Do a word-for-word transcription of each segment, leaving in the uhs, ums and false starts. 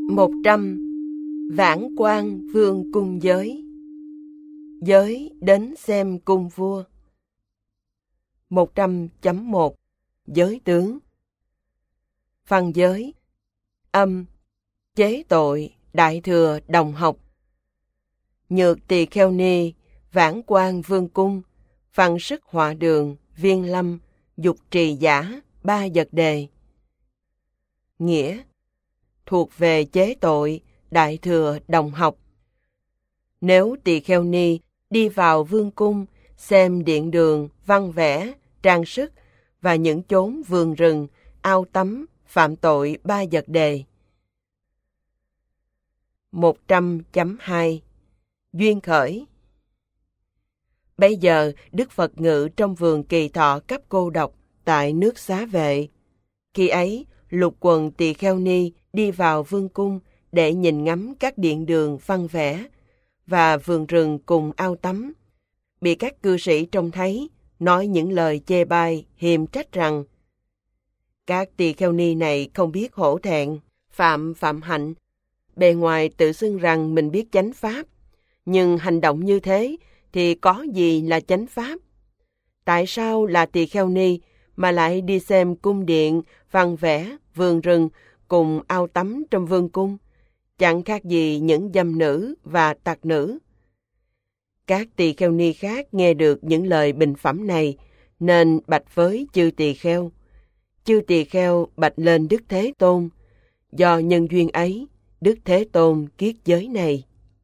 một trăm. Vãn quan vương cung giới. Giới đến xem cung vua. một trăm chấm một. Giới tướng. Văn giới. Âm. Chế tội, đại thừa đồng học. Nhược tỳ kheo ni, vãn quan vương cung, văn sức họa đường, viên lâm, dục trì giả, ba vật đề. Nghĩa. Thuộc về chế tội, đại thừa đồng học. Nếu tỳ kheo ni đi vào vương cung, xem điện đường, văn vẽ, trang sức và những chốn vườn rừng, ao tắm, phạm tội ba vật đề. một trăm chấm hai. Duyên khởi. Bây giờ Đức Phật ngự trong vườn Kỳ Thọ cấp cô độc tại nước Xá Vệ. Khi ấy, lục quần tỳ kheo ni đi vào vương cung để nhìn ngắm các điện đường văn vẽ và vườn rừng cùng ao tắm. Bị các cư sĩ trông thấy, nói những lời chê bai, hiềm trách rằng: các tỳ kheo ni này không biết hổ thẹn, phạm phạm hạnh. Bề ngoài tự xưng rằng mình biết chánh pháp, nhưng hành động như thế thì có gì là chánh pháp? Tại sao là tỳ kheo ni mà lại đi xem cung điện, văn vẽ, vườn rừng cùng ao tắm trong vương cung? Chẳng khác gì những dâm nữ và tặc nữ. Các tỳ kheo ni khác nghe được những lời bình phẩm này, nên bạch với chư tỳ kheo. Chư tỳ kheo bạch lên Đức Thế Tôn. Do nhân duyên ấy, Đức Thế Tôn kiết giới này.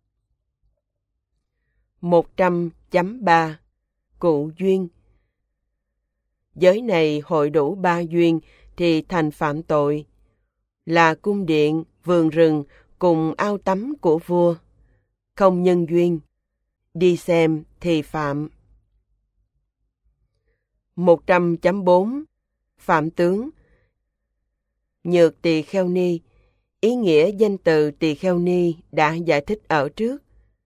một trăm chấm ba. Cụ duyên. Giới này hội đủ ba duyên thì thành phạm tội, là cung điện, vườn rừng cùng ao tắm của vua. Không nhân duyên, đi xem thì phạm. một trăm chấm bốn. Phạm tướng. Nhược tỳ kheo ni. Ý nghĩa danh từ tỳ kheo ni đã giải thích ở trước.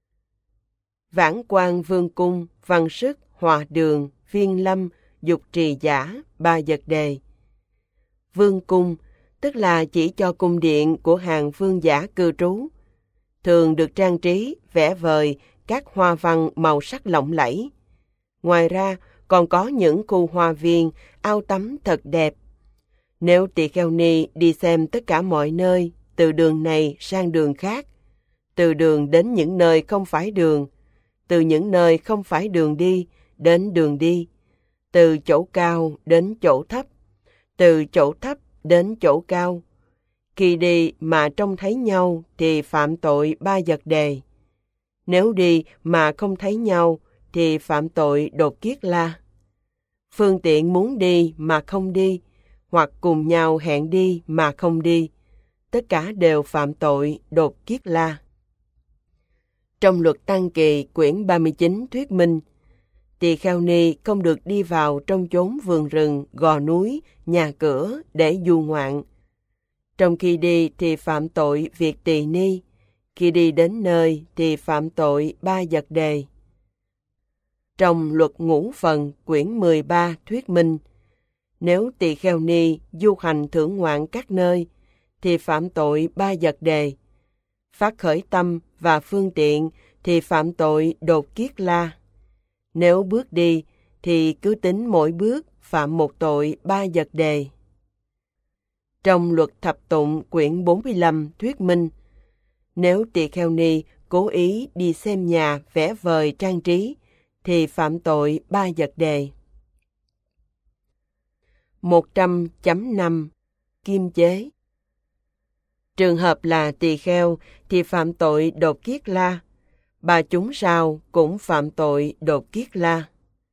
Vãn quan vương cung, văn sức, họa đường, viên lâm, dục trì giả, ba vật đề. Vương cung, tức là chỉ cho cung điện của hàng vương giả cư trú, thường được trang trí, vẽ vời các hoa văn màu sắc lộng lẫy. Ngoài ra, còn có những khu hoa viên, ao tắm thật đẹp. Nếu tỳ kheo ni đi xem tất cả mọi nơi, từ đường này sang đường khác, từ đường đến những nơi không phải đường, từ những nơi không phải đường đi đến đường đi, từ chỗ cao đến chỗ thấp, từ chỗ thấp đến chỗ cao. Khi đi mà trông thấy nhau thì phạm tội ba vật đề. Nếu đi mà không thấy nhau thì phạm tội đột kiết la. Phương tiện muốn đi mà không đi, hoặc cùng nhau hẹn đi mà không đi, tất cả đều phạm tội đột kiết la. Trong luật Tăng Kỳ quyển ba mươi chín thuyết minh, tỳ kheo ni không được đi vào trong chốn vườn rừng, gò núi, nhà cửa để du ngoạn. Trong khi đi thì phạm tội việc tỳ ni, khi đi đến nơi thì phạm tội ba vật đề. Trong luật Ngũ Phần quyển mười ba thuyết minh, nếu tỳ kheo ni du hành thưởng ngoạn các nơi thì phạm tội ba vật đề. Phát khởi tâm và phương tiện thì phạm tội đột kiết la. Nếu bước đi thì cứ tính mỗi bước phạm một tội ba vật đề. Trong luật Thập Tụng quyển bốn mươi lăm thuyết minh, nếu tỳ kheo ni cố ý đi xem nhà vẽ vời trang trí thì phạm tội ba vật đề. một trăm chấm năm. Kim chế. Trường hợp là tỳ kheo thì phạm tội đột kiết la. Bà chúng sao cũng phạm tội đột kiết la.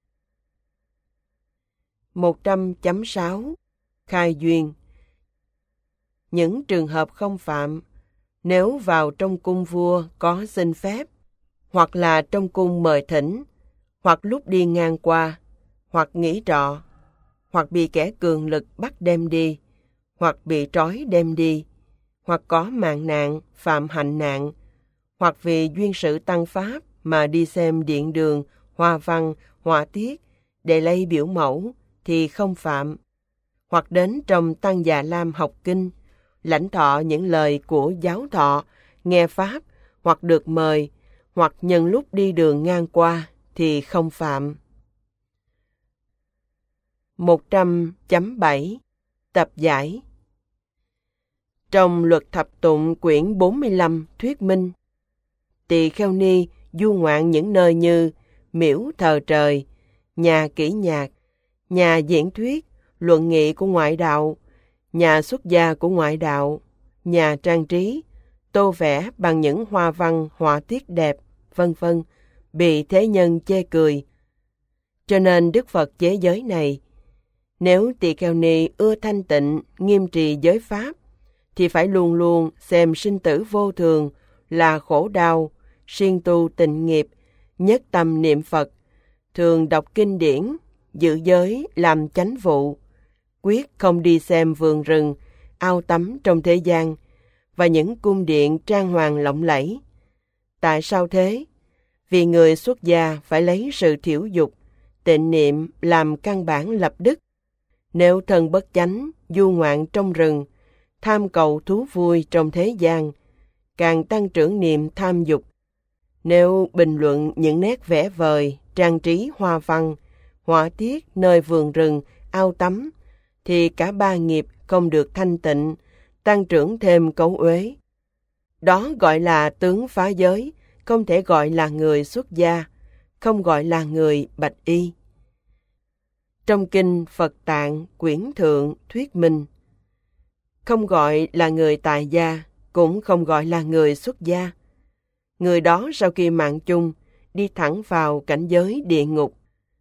một trăm chấm sáu. Khai duyên. Những trường hợp không phạm, nếu vào trong cung vua có xin phép, hoặc là trong cung mời thỉnh, hoặc lúc đi ngang qua, hoặc nghỉ trọ, hoặc bị kẻ cường lực bắt đem đi, hoặc bị trói đem đi, hoặc có mạng nạn, phạm hạnh nạn, hoặc vì duyên sự tăng pháp mà đi xem điện đường, hoa văn, họa tiết để lấy biểu mẫu thì không phạm, hoặc đến trong Tăng Già Lam học kinh, lãnh thọ những lời của giáo thọ, nghe pháp, hoặc được mời, hoặc nhân lúc đi đường ngang qua, thì không phạm. một trăm chấm bảy Tập giải. Trong luật thập tụng quyển bốn mươi lăm thuyết minh, tỳ kheo ni du ngoạn những nơi như miễu thờ trời, nhà kỹ nhạc, nhà diễn thuyết, luận nghị của ngoại đạo, nhà xuất gia của ngoại đạo, nhà trang trí, tô vẽ bằng những hoa văn họa tiết đẹp, vân vân, bị thế nhân chê cười. Cho nên Đức Phật chế giới này, nếu tỳ kheo ni ưa thanh tịnh, nghiêm trì giới pháp, thì phải luôn luôn xem sinh tử vô thường là khổ đau, siêng tu tịnh nghiệp, nhất tâm niệm Phật, thường đọc kinh điển, giữ giới làm chánh vụ, quyết không đi xem vườn rừng, ao tắm trong thế gian và những cung điện trang hoàng lộng lẫy. Tại sao thế? Vì người xuất gia phải lấy sự thiểu dục, tịnh niệm làm căn bản lập đức. Nếu thân bất chánh, du ngoạn trong rừng, tham cầu thú vui trong thế gian, càng tăng trưởng niềm tham dục. Nếu bình luận những nét vẽ vời, trang trí hoa văn, họa tiết nơi vườn rừng, ao tắm, thì cả ba nghiệp không được thanh tịnh, tăng trưởng thêm cấu uế. Đó gọi là tướng phá giới, không thể gọi là người xuất gia, không gọi là người bạch y. Trong kinh Phật Tạng quyển thượng thuyết minh, không gọi là người tại gia, cũng không gọi là người xuất gia. Người đó sau khi mạng chung, đi thẳng vào cảnh giới địa ngục.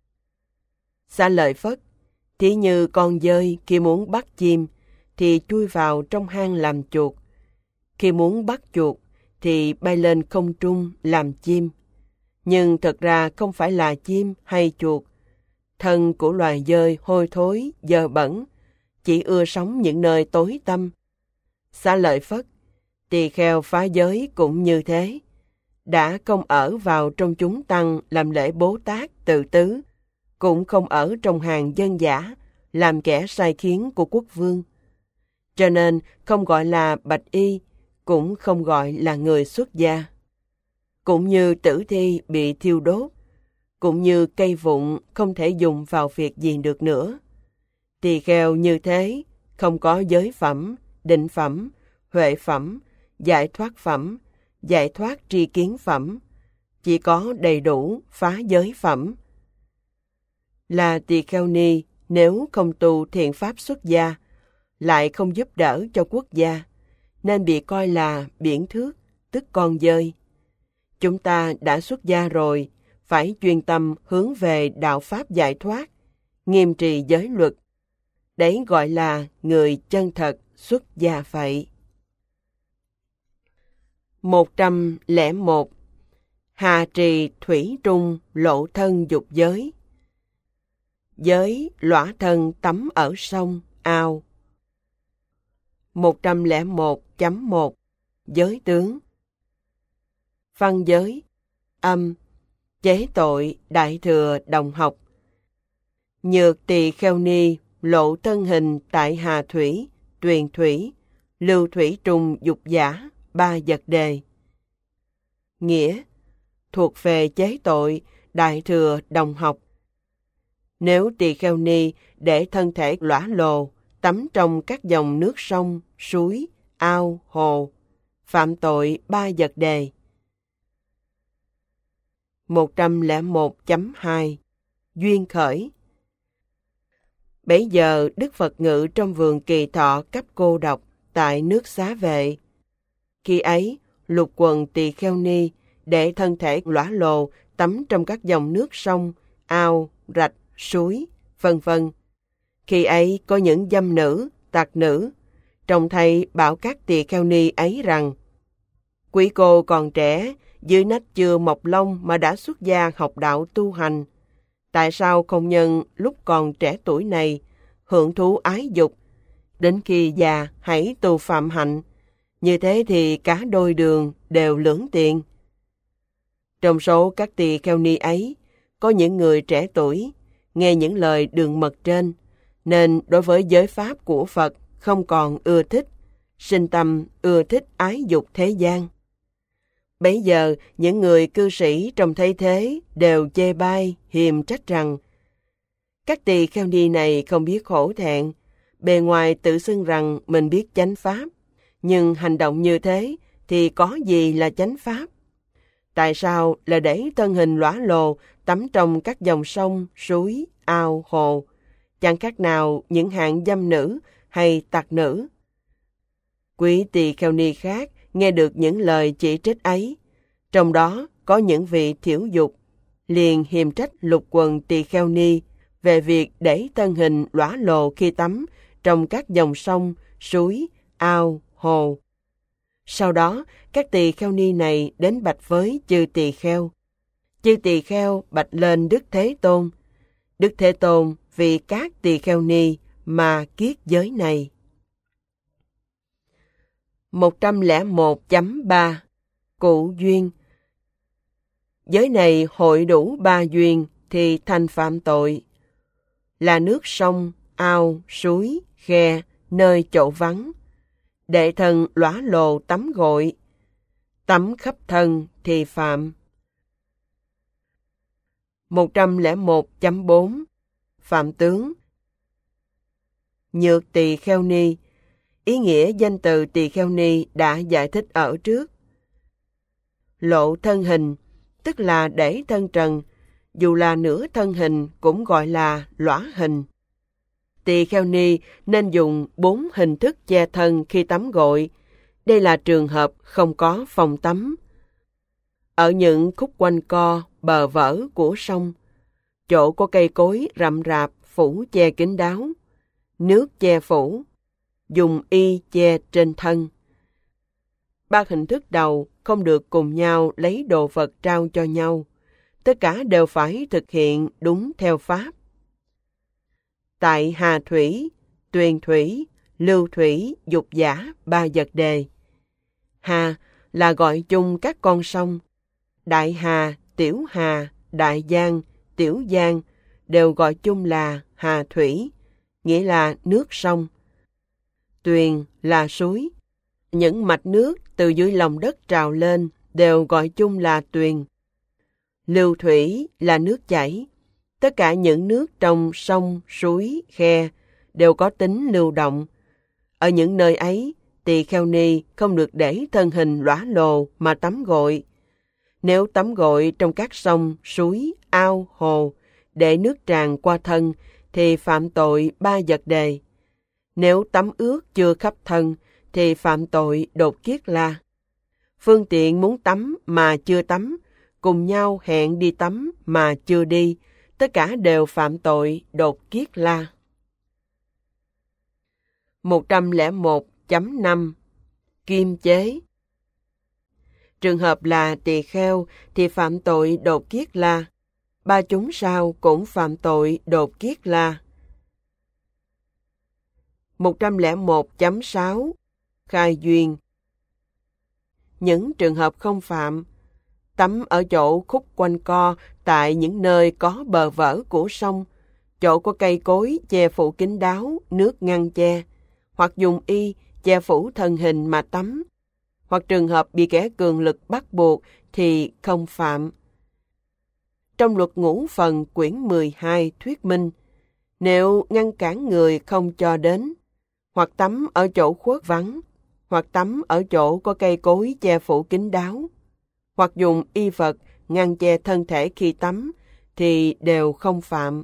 Xá Lợi Phất, thí như con dơi khi muốn bắt chim, thì chui vào trong hang làm chuột. Khi muốn bắt chuột, thì bay lên không trung làm chim. Nhưng thật ra không phải là chim hay chuột. Thân của loài dơi hôi thối, dơ bẩn, chỉ ưa sống những nơi tối tăm. Xá Lợi Phất, tỳ kheo phá giới cũng như thế. Đã không ở vào trong chúng tăng làm lễ Bố Tát tự tứ, cũng không ở trong hàng dân giả, làm kẻ sai khiến của quốc vương. Cho nên không gọi là bạch y, cũng không gọi là người xuất gia. Cũng như tử thi bị thiêu đốt, cũng như cây vụn không thể dùng vào việc gì được nữa. Tỳ kheo như thế, không có giới phẩm, định phẩm, huệ phẩm, giải thoát phẩm, giải thoát tri kiến phẩm, chỉ có đầy đủ phá giới phẩm. Là tỳ kheo ni, nếu không tu thiện pháp xuất gia, lại không giúp đỡ cho quốc gia, nên bị coi là biển thước, tức con dơi. Chúng ta đã xuất gia rồi, phải chuyên tâm hướng về đạo pháp giải thoát, nghiêm trì giới luật. Đấy gọi là người chân thật xuất gia vậy. một trăm lẻ một Hà trì thủy trung lộ thân dục giới. Giới lõa thân tắm ở sông, ao. một trăm lẻ một chấm một Giới tướng. Văn giới. Âm. Chế tội đại thừa đồng học. Nhược tỳ kheo ni lộ thân hình tại hà thủy, tuyền thủy, lưu thủy trùng dục giả, ba vật đề. Nghĩa. Thuộc về chế tội đại thừa đồng học. Nếu tỳ kheo ni để thân thể lõa lồ, tắm trong các dòng nước sông, suối, ao, hồ, phạm tội ba vật đề. một trăm lẻ một chấm hai Duyên khởi. Bấy giờ Đức Phật ngự trong vườn Kỳ Thọ cấp cô độc tại nước Xá Vệ. Khi ấy, lục quần tỳ kheo ni để thân thể lõa lồ tắm trong các dòng nước sông, ao, rạch, suối, vân vân. Khi ấy có những dâm nữ, tặc nữ, trông thầy bảo các tỳ kheo ni ấy rằng: quý cô còn trẻ, dưới nách chưa mọc lông mà đã xuất gia học đạo tu hành. Tại sao không nhân lúc còn trẻ tuổi này hưởng thú ái dục, đến khi già hãy tu phạm hạnh, như thế thì cả đôi đường đều lưỡng tiện. Trong số các tỳ kheo ni ấy, có những người trẻ tuổi, nghe những lời đường mật trên, nên đối với giới pháp của Phật không còn ưa thích, sinh tâm ưa thích ái dục thế gian. Bấy giờ, những người cư sĩ trông thấy thế đều chê bai, hiềm trách rằng các tỳ kheo ni này không biết khổ thẹn, bề ngoài tự xưng rằng mình biết chánh pháp, nhưng hành động như thế thì có gì là chánh pháp? Tại sao là để thân hình lóa lồ tắm trong các dòng sông, suối, ao, hồ, chẳng khác nào những hạng dâm nữ hay tặc nữ? Quý tỳ kheo ni khác nghe được những lời chỉ trích ấy, trong đó có những vị thiểu dục, liền hiềm trách lục quần tỳ kheo ni về việc để thân hình lóa lồ khi tắm trong các dòng sông, suối, ao, hồ. Sau đó, các tỳ kheo ni này đến bạch với chư tỳ kheo. Chư tỳ kheo bạch lên Đức Thế Tôn. Đức Thế Tôn vì các tỳ kheo ni mà kiết giới này. một trăm lẻ một chấm ba Cụ duyên. Giới này hội đủ ba duyên thì thành phạm tội. Là nước sông, ao, suối, khe, nơi chỗ vắng. Để thân lóa lồ tắm gội. Tắm khắp thân thì phạm. một trăm lẻ một chấm bốn Phạm tướng. Nhược tỳ kheo ni. Ý nghĩa danh từ tỳ kheo ni đã giải thích ở trước. Lộ thân hình, tức là để thân trần, dù là nửa thân hình cũng gọi là lõa hình. Tỳ kheo ni nên dùng bốn hình thức che thân khi tắm gội. Đây là trường hợp không có phòng tắm. Ở những khúc quanh co, bờ vỡ của sông, chỗ có cây cối rậm rạp phủ che kín đáo, nước che phủ, dùng y che trên thân. Ba hình thức đầu không được cùng nhau lấy đồ vật trao cho nhau. Tất cả đều phải thực hiện đúng theo pháp. Tại Hà Thủy, Tuyền Thủy, Lưu Thủy, Dục Giả, ba vật đề. Hà là gọi chung các con sông. Đại Hà, Tiểu Hà, Đại Giang, Tiểu Giang đều gọi chung là Hà Thủy, nghĩa là nước sông. Tuyền là suối. Những mạch nước từ dưới lòng đất trào lên đều gọi chung là tuyền. Lưu thủy là nước chảy. Tất cả những nước trong sông, suối, khe đều có tính lưu động. Ở những nơi ấy, tỳ kheo ni không được để thân hình lóa lồ mà tắm gội. Nếu tắm gội trong các sông, suối, ao, hồ, để nước tràn qua thân, thì phạm tội ba vật đề. Nếu tắm ướt chưa khắp thân, thì phạm tội đột kiết la. Phương tiện muốn tắm mà chưa tắm, cùng nhau hẹn đi tắm mà chưa đi, tất cả đều phạm tội đột kiết la. một trăm lẻ một chấm năm Kim chế. Trường hợp là tỳ kheo thì phạm tội đột kiết la. Ba chúng sao cũng phạm tội đột kiết la. một trăm lẻ một chấm sáu Khai duyên. Những trường hợp không phạm: tắm ở chỗ khúc quanh co tại những nơi có bờ vỡ của sông, chỗ có cây cối che phủ kín đáo, nước ngăn che, hoặc dùng y che phủ thân hình mà tắm, hoặc trường hợp bị kẻ cường lực bắt buộc thì không phạm. Trong luật ngũ phần quyển mười hai thuyết minh, nếu ngăn cản người không cho đến, hoặc tắm ở chỗ khuất vắng, hoặc tắm ở chỗ có cây cối che phủ kín đáo, hoặc dùng y vật ngăn che thân thể khi tắm, thì đều không phạm.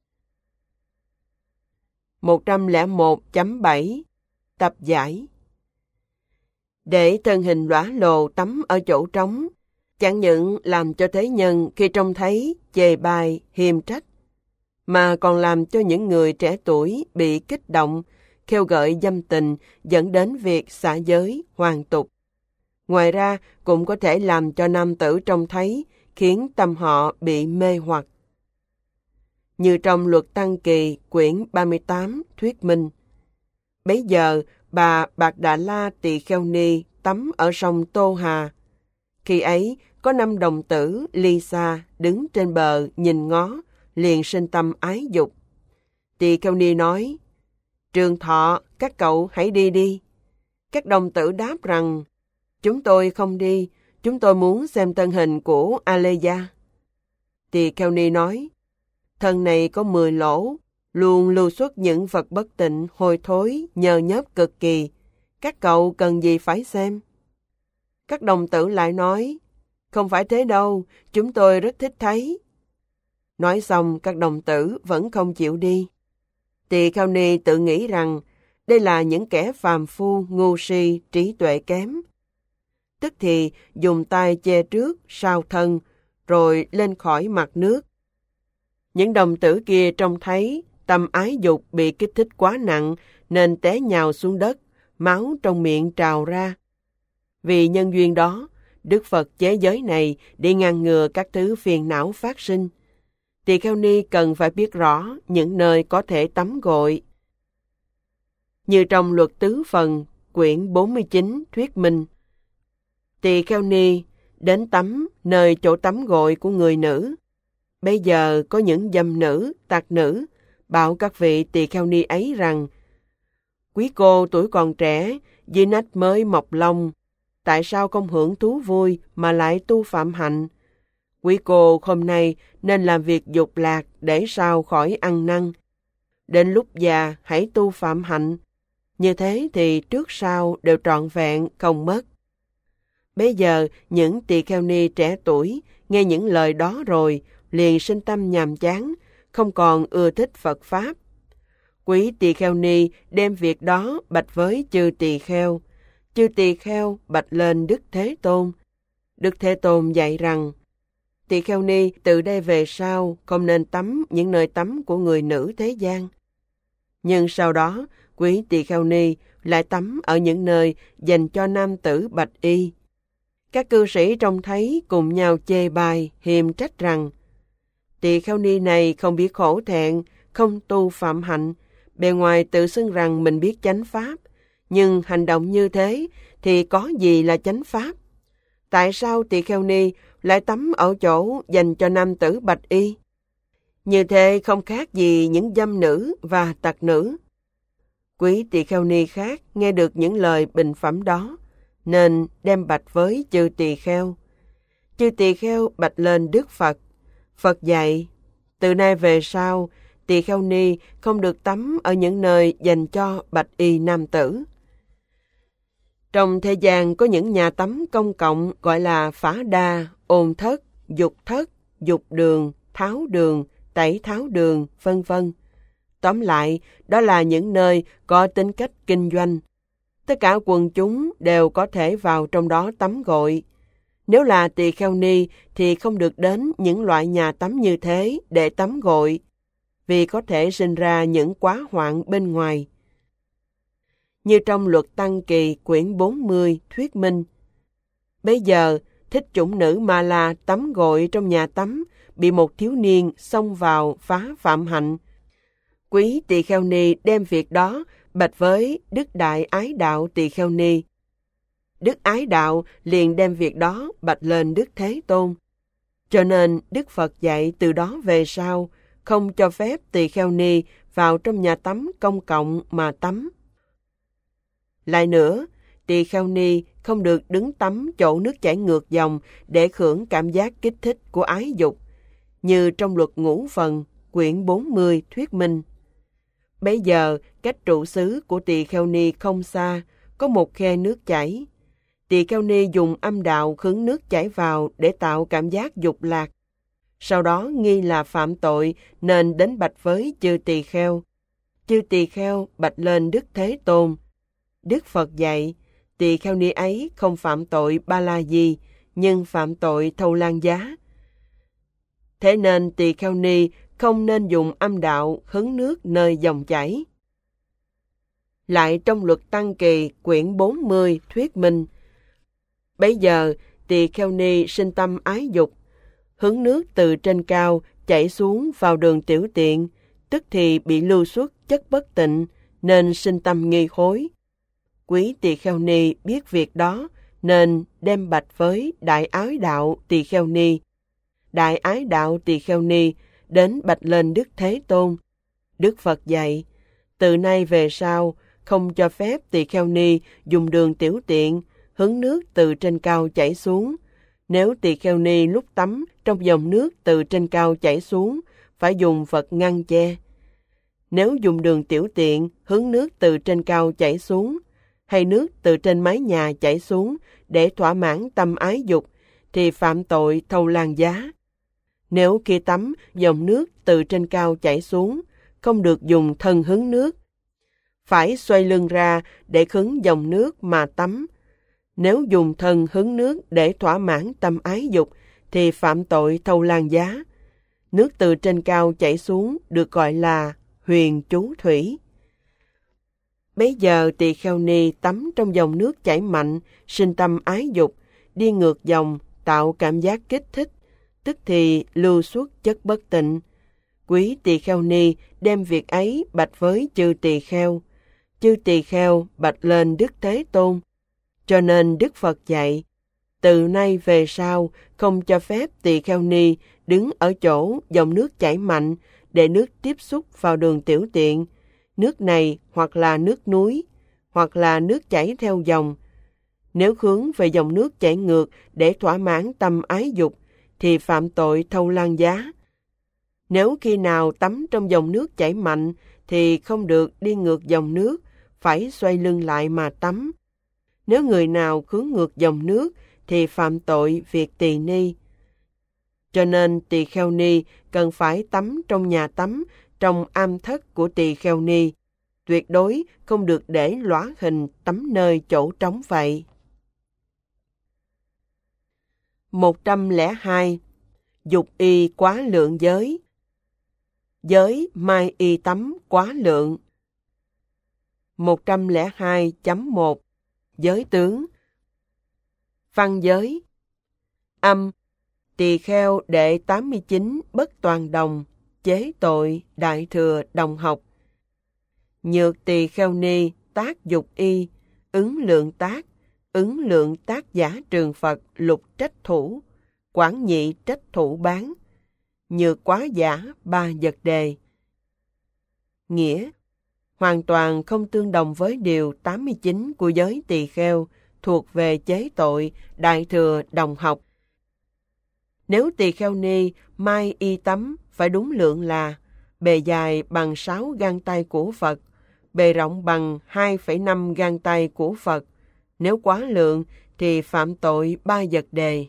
một trăm lẻ một chấm bảy Tập giải. Để thân hình lóa lồ tắm ở chỗ trống, chẳng những làm cho thế nhân khi trông thấy chê bai, hiềm trách, mà còn làm cho những người trẻ tuổi bị kích động, khêu gợi dâm tình, dẫn đến việc xả giới, hoàn tục. Ngoài ra, cũng có thể làm cho nam tử trông thấy, khiến tâm họ bị mê hoặc. Như trong luật Tăng Kỳ, quyển ba mươi tám, thuyết minh. Bấy giờ, bà Bạc Đà La Tỳ Kheo Ni tắm ở sông Tô Hà. Khi ấy, có năm đồng tử ly xa đứng trên bờ nhìn ngó, liền sinh tâm ái dục. Tỳ Kheo Ni nói: Trường Thọ, các cậu hãy đi đi. Các đồng tử đáp rằng, chúng tôi không đi, chúng tôi muốn xem thân hình của Aleya. Tỳ kheo ni nói, thân này có mười lỗ, luôn lưu xuất những vật bất tịnh, hôi thối, nhơ nhớp cực kỳ. Các cậu cần gì phải xem? Các đồng tử lại nói, không phải thế đâu, chúng tôi rất thích thấy. Nói xong, các đồng tử vẫn không chịu đi. Tỳ kheo ni tự nghĩ rằng, đây là những kẻ phàm phu, ngu si, trí tuệ kém. Tức thì dùng tay che trước, sau thân, rồi lên khỏi mặt nước. Những đồng tử kia trông thấy tâm ái dục bị kích thích quá nặng nên té nhào xuống đất, máu trong miệng trào ra. Vì nhân duyên đó, Đức Phật chế giới này để ngăn ngừa các thứ phiền não phát sinh. Tỳ kheo ni cần phải biết rõ những nơi có thể tắm gội. Như trong luật tứ phần, quyển bốn mươi chín thuyết minh, tỳ kheo ni đến tắm nơi chỗ tắm gội của người nữ. Bây giờ có những dâm nữ, tặc nữ, bảo các vị tỳ kheo ni ấy rằng, quý cô tuổi còn trẻ, dưới nách mới mọc lông, tại sao không hưởng thú vui mà lại tu phạm hạnh? Quý cô hôm nay nên làm việc dục lạc để sao khỏi ăn năn. Đến lúc già hãy tu phạm hạnh. Như thế thì trước sau đều trọn vẹn, không mất. Bây giờ những tỳ kheo ni trẻ tuổi nghe những lời đó rồi liền sinh tâm nhàm chán, không còn ưa thích Phật Pháp. Quý tỳ kheo ni đem việc đó bạch với chư tỳ kheo. Chư tỳ kheo bạch lên Đức Thế Tôn. Đức Thế Tôn dạy rằng, tỳ kheo ni từ đây về sau không nên tắm những nơi tắm của người nữ thế gian. Nhưng sau đó, quý tỳ kheo ni lại tắm ở những nơi dành cho nam tử bạch y. Các cư sĩ trông thấy cùng nhau chê bai, hiềm trách rằng, tỳ kheo ni này không biết khổ thẹn, không tu phạm hạnh, bề ngoài tự xưng rằng mình biết chánh pháp, nhưng hành động như thế thì có gì là chánh pháp? Tại sao tỳ kheo ni lại tắm ở chỗ dành cho nam tử bạch y? Như thế không khác gì những dâm nữ và tặc nữ. Quý tỳ kheo ni khác nghe được những lời bình phẩm đó, nên đem bạch với chư tỳ kheo. Chư tỳ kheo bạch lên Đức Phật. Phật dạy, từ nay về sau, tỳ kheo ni không được tắm ở những nơi dành cho bạch y nam tử. Trong thế gian có những nhà tắm công cộng gọi là phá đa, ôn thất, dục thất, dục đường, tháo đường, tẩy tháo đường, vân vân. Tóm lại, đó là những nơi có tính cách kinh doanh. Tất cả quần chúng đều có thể vào trong đó tắm gội. Nếu là tỳ kheo ni thì không được đến những loại nhà tắm như thế để tắm gội, vì có thể sinh ra những quá hoạn bên ngoài. Như trong luật Tăng Kỳ quyển bốn mươi thuyết minh, bây giờ thích chủng nữ Ma La tắm gội trong nhà tắm, bị một thiếu niên xông vào phá phạm hạnh. Quý tỳ kheo ni đem việc đó bạch với Đức Đại Ái Đạo tỳ kheo ni. Đức Ái Đạo liền đem việc đó bạch lên Đức Thế Tôn. Cho nên Đức Phật dạy từ đó về sau, không cho phép tỳ kheo ni vào trong nhà tắm công cộng mà tắm. Lại nữa, tỳ kheo ni không được đứng tắm chỗ nước chảy ngược dòng để hưởng cảm giác kích thích của ái dục, như trong luật ngũ phần, quyển bốn mươi thuyết minh. Bây giờ, cách trụ xứ của tỳ kheo ni không xa, có một khe nước chảy. Tỳ kheo ni dùng âm đạo hứng nước chảy vào để tạo cảm giác dục lạc. Sau đó nghi là phạm tội nên đến bạch với chư tỳ kheo. Chư tỳ kheo bạch lên Đức Thế Tôn. Đức Phật dạy, tỳ kheo ni ấy không phạm tội ba la gì, nhưng phạm tội thâu lan giá. Thế nên tỳ kheo ni không nên dùng âm đạo hứng nước nơi dòng chảy. Lại trong luật Tăng Kỳ quyển bốn mươi thuyết minh, bấy giờ tỳ kheo ni sinh tâm ái dục, hứng nước từ trên cao chảy xuống vào đường tiểu tiện, tức thì bị lưu xuất chất bất tịnh nên sinh tâm nghi hối. Quý tỳ kheo ni biết việc đó nên đem bạch với Đại Ái Đạo tỳ kheo ni. Đại Ái Đạo tỳ kheo ni đến bạch lên Đức Thế Tôn. Đức Phật dạy, từ nay về sau, không cho phép tỳ kheo ni dùng đường tiểu tiện, hứng nước từ trên cao chảy xuống. Nếu tỳ kheo ni lúc tắm trong dòng nước từ trên cao chảy xuống, phải dùng vật ngăn che. Nếu dùng đường tiểu tiện, hứng nước từ trên cao chảy xuống, hay nước từ trên mái nhà chảy xuống để thỏa mãn tâm ái dục, thì phạm tội thâu lan giá. Nếu khi tắm, dòng nước từ trên cao chảy xuống, không được dùng thân hứng nước. Phải xoay lưng ra để hứng dòng nước mà tắm. Nếu dùng thân hứng nước để thỏa mãn tâm ái dục, thì phạm tội thâu lan giá. Nước từ trên cao chảy xuống được gọi là huyền chú thủy. Bấy giờ tỳ kheo ni tắm trong dòng nước chảy mạnh, sinh tâm ái dục, đi ngược dòng, tạo cảm giác kích thích, tức thì lưu xuất chất bất tịnh. Quý tỳ kheo ni đem việc ấy bạch với chư tỳ kheo. Chư tỳ kheo bạch lên Đức Thế Tôn. Cho nên Đức Phật dạy, từ nay về sau không cho phép tỳ kheo ni đứng ở chỗ dòng nước chảy mạnh để nước tiếp xúc vào đường tiểu tiện. Nước này hoặc là nước núi, hoặc là nước chảy theo dòng. Nếu hướng về dòng nước chảy ngược để thỏa mãn tâm ái dục, thì phạm tội thâu lan giá. Nếu khi nào tắm trong dòng nước chảy mạnh, thì không được đi ngược dòng nước, phải xoay lưng lại mà tắm. Nếu người nào hướng ngược dòng nước, thì phạm tội việc tỳ ni. Cho nên tỳ kheo ni cần phải tắm trong nhà tắm, trong am thất của tỳ kheo ni. Tuyệt đối không được để lõa hình tắm nơi chỗ trống vậy. một trăm lẻ hai. Dục y quá lượng giới. Giới mai y tắm quá lượng. một trăm lẻ hai chấm một. Giới tướng. Văn giới. Âm. Tỳ kheo đệ tám mươi chín bất toàn đồng, chế tội đại thừa đồng học. Nhược tỳ kheo ni tác dục y, ứng lượng tác, ứng lượng tác giả trường Phật lục trách thủ, quảng nhị trách thủ bán, nhược quá giả ba vật đề. Nghĩa, hoàn toàn không tương đồng với điều tám mươi chín của giới tỳ kheo thuộc về chế tội đại thừa đồng học. Nếu tỳ kheo ni mai y tắm phải đúng lượng là bề dài bằng sáu gang tay của Phật, bề rộng bằng hai phẩy năm gang tay của Phật. Nếu quá lượng thì phạm tội ba vật đề.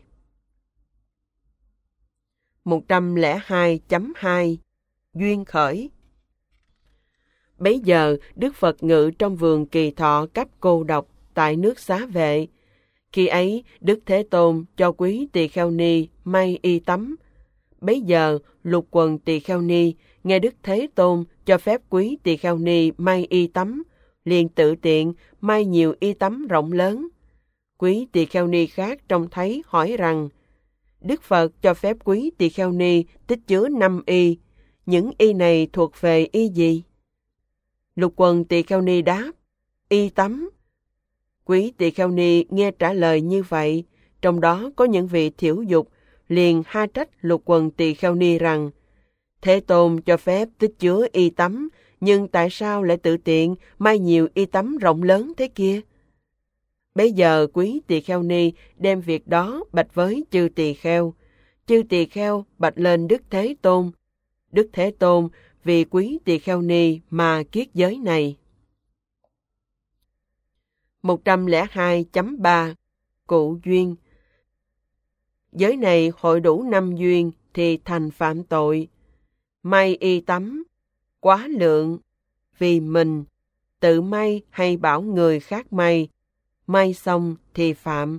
một trăm lẻ hai chấm hai. Duyên khởi. Bấy giờ Đức Phật ngự trong vườn Kỳ Thọ Cấp cô độc tại nước Xá Vệ. Khi ấy Đức Thế Tôn cho quý tỳ kheo ni may y tắm. Bấy giờ lục quần tỳ kheo ni nghe Đức Thế Tôn cho phép quý tỳ kheo ni may y tắm, liền tự tiện may nhiều y tắm rộng lớn. Quý tỳ kheo ni khác trông thấy hỏi rằng, Đức Phật cho phép quý tỳ kheo ni tích chứa năm y, những y này thuộc về y gì? Lục quần tỳ kheo ni đáp, y tắm. Quý tỳ kheo ni nghe trả lời như vậy, trong đó có những vị thiểu dục, liền ha trách lục quần tỳ kheo ni rằng, Thế Tôn cho phép tích chứa y tắm, nhưng tại sao lại tự tiện may nhiều y tắm rộng lớn thế kia? Bây giờ quý tỳ kheo ni đem việc đó bạch với chư tỳ kheo. Chư tỳ kheo bạch lên Đức Thế Tôn. Đức Thế Tôn vì quý tỳ kheo ni mà kiết giới này. một trăm lẻ hai chấm ba. Cụ duyên. Giới này hội đủ năm duyên thì thành phạm tội. May y tắm, quá lượng, vì mình, tự may hay bảo người khác may, may xong thì phạm.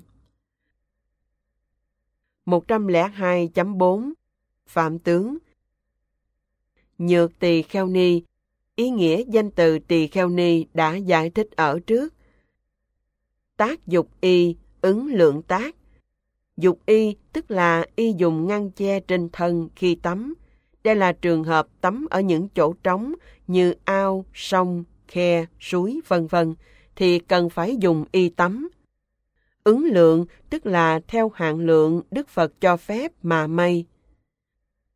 một trăm lẻ hai chấm bốn. Phạm tướng. Nhược tỳ kheo ni, ý nghĩa danh từ tỳ kheo ni đã giải thích ở trước. Tác dục y, ứng lượng tác. Dục y tức là y dùng ngăn che trên thân khi tắm. Đây là trường hợp tắm ở những chỗ trống như ao, sông, khe, suối, vân vân thì cần phải dùng y tắm. Ứng lượng tức là theo hạn lượng Đức Phật cho phép mà may.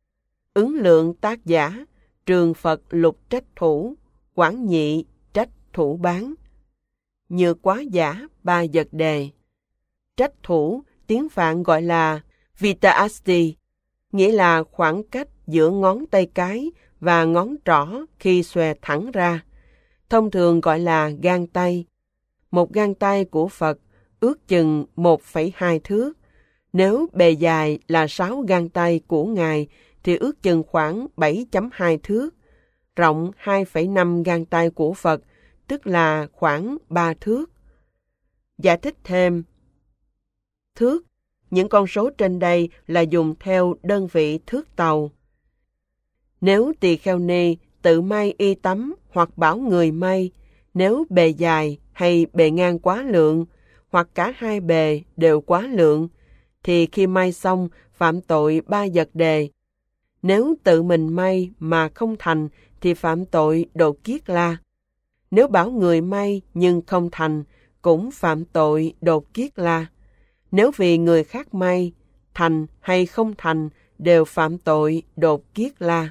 Ứng lượng tác giả, trường Phật lục trách thủ, quảng nhị trách thủ bán. Nhược quá giả ba vật đề. Trách thủ tiếng Phạn gọi là Vita Asti, nghĩa là khoảng cách giữa ngón tay cái và ngón trỏ khi xòe thẳng ra. Thông thường gọi là gang tay. Một gang tay của Phật ước chừng một phẩy hai thước. Nếu bề dài là sáu gang tay của Ngài thì ước chừng khoảng bảy phẩy hai thước. Rộng hai phẩy năm gang tay của Phật, tức là khoảng ba thước. Giải thích thêm. Thước, những con số trên đây là dùng theo đơn vị thước tàu. Nếu tỳ kheo ni tự may y tắm hoặc bảo người may, nếu bề dài hay bề ngang quá lượng, hoặc cả hai bề đều quá lượng, thì khi may xong phạm tội ba vật đề. Nếu tự mình may mà không thành thì phạm tội đột kiết la. Nếu bảo người may nhưng không thành, cũng phạm tội đột kiết la. Nếu vì người khác may, thành hay không thành đều phạm tội đột kiết la.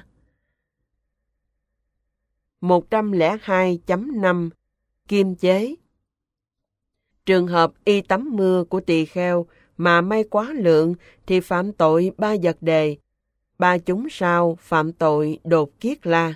một trăm lẻ hai chấm năm Kim chế. Trường hợp y tắm mưa của tỳ kheo mà may quá lượng thì phạm tội ba vật đề. Ba chúng sau phạm tội đột kiết la.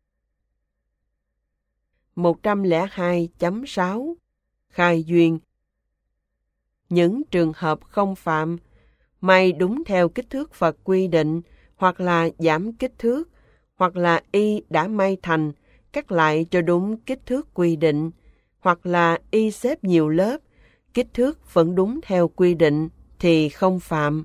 một trăm lẻ hai chấm sáu Khai duyên. Những trường hợp không phạm, may đúng theo kích thước Phật quy định, hoặc là giảm kích thước, hoặc là y đã may thành, cắt lại cho đúng kích thước quy định, hoặc là y xếp nhiều lớp, kích thước vẫn đúng theo quy định, thì không phạm.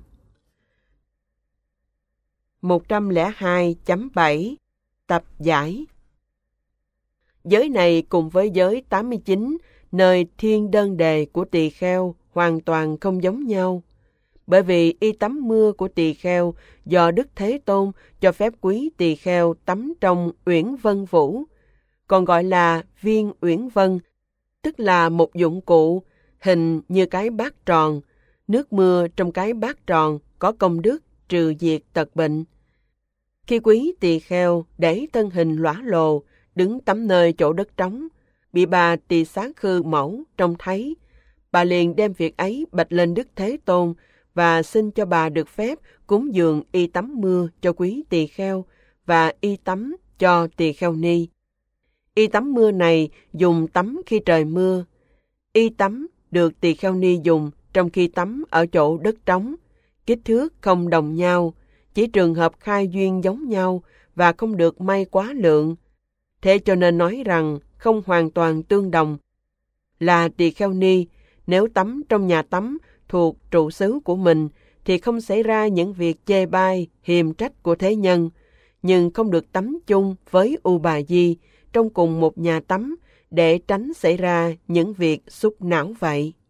một trăm lẻ hai chấm bảy Tập giải. Giới này cùng với giới tám mươi chín, nơi thiên đơn đề của tỳ kheo hoàn toàn không giống nhau. Bởi vì y tắm mưa của tỳ kheo do Đức Thế Tôn cho phép quý tỳ kheo tắm trong uyển vân vũ, còn gọi là viên uyển vân, tức là một dụng cụ hình như cái bát tròn. Nước mưa trong cái bát tròn có công đức trừ diệt tật bệnh. Khi quý tỳ kheo để thân hình lõa lồ đứng tắm nơi chỗ đất trống, bị bà Tỳ Xá Khư mẫu trông thấy, bà liền đem việc ấy bạch lên Đức Thế Tôn và xin cho bà được phép cúng dường y tắm mưa cho quý tỳ kheo và y tắm cho tỳ kheo ni. Y tắm mưa này dùng tắm khi trời mưa. Y tắm được tỳ kheo ni dùng trong khi tắm ở chỗ đất trống. Kích thước không đồng nhau, chỉ trường hợp khai duyên giống nhau và không được may quá lượng. Thế cho nên nói rằng không hoàn toàn tương đồng. Là tỳ kheo ni, nếu tắm trong nhà tắm thuộc trụ xứ của mình thì không xảy ra những việc chê bai, hiềm trách của thế nhân, nhưng không được tắm chung với U Bà Di trong cùng một nhà tắm để tránh xảy ra những việc xúc não vậy.